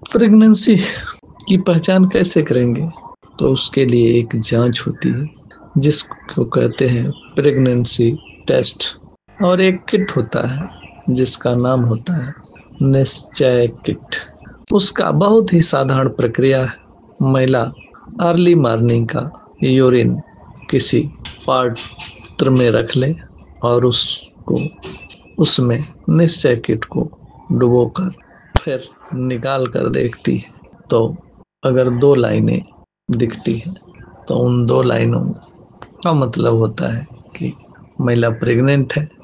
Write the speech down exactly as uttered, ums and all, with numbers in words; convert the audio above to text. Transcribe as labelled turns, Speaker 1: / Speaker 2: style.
Speaker 1: Pregnancy की पहचान कैसे करेंगे? तो उसके लिए एक जांच होती है जिसको कहते हैं प्रेगनेंसी टेस्ट, और एक किट होता है जिसका नाम होता है निश्चय किट। उसका बहुत ही साधारण प्रक्रिया है। महिला अर्ली मॉर्निंग का यूरिन किसी पात्र में रख ले और उसको उसमें निश्चय किट को डुबोकर फिर निकाल कर देखती है। तो अगर दो लाइनें दिखती हैं तो उन दो लाइनों का मतलब होता है कि महिला प्रेग्नेंट है।